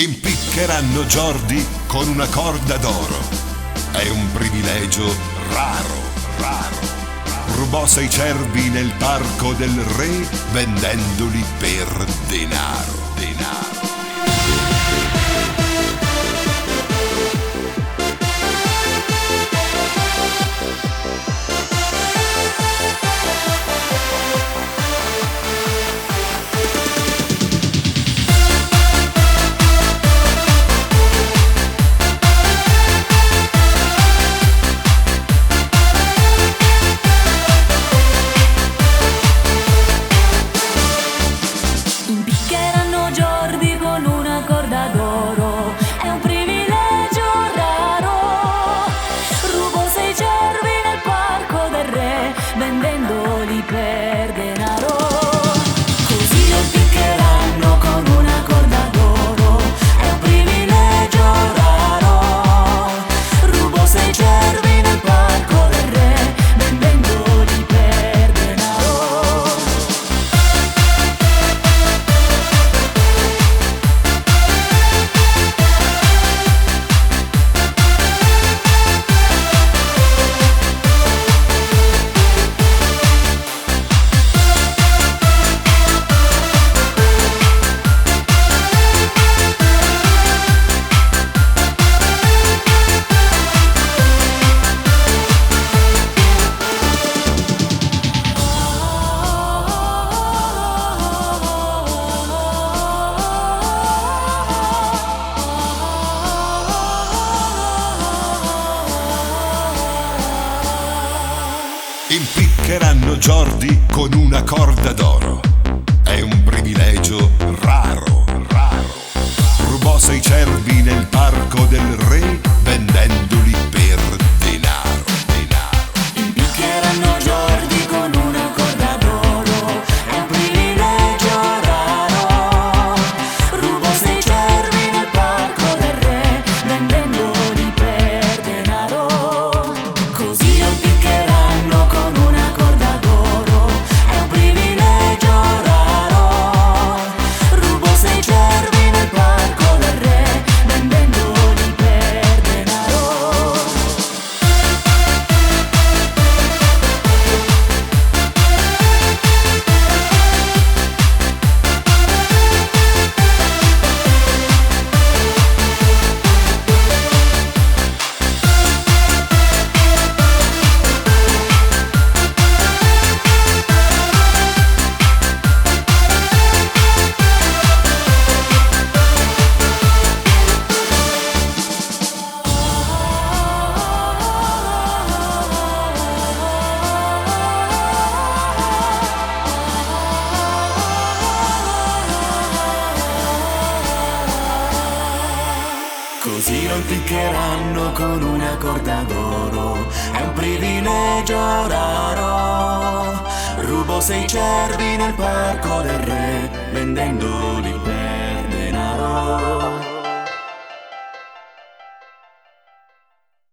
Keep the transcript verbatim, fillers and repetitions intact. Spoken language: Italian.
Impiccheranno Jordi con una corda d'oro. È un privilegio raro, raro. Rubò sei cervi nel parco del re vendendoli per denaro, denaro. Impiccheranno Jordi con una corda d'oro, è un privilegio raro. Rubò sei cervi nel parco del re, vendendoli per denaro. Così lo impiccheranno con una corda d'oro, è un privilegio raro. Rubò sei cervi nel parco del re, vendendoli per denaro. Impiccheranno Jordi con una corda d'oro. È un privilegio raro, raro. Rubò sei cervi nel parco del re vendendoli per denaro, denaro. Impiccheranno Jordi con una corda d'oro, è un privilegio raro. Rubò sei cervi nel parco del re, vendendoli per denaro. Così lo impiccheranno con una corda d'oro, è un privilegio raro. Rubò sei cervi nel parco del re, vendendoli per denaro. Così lo impiccheranno con una corda d'oro, è un privilegio raro. Rubò sei cervi nel parco del re, vendendoli per denaro.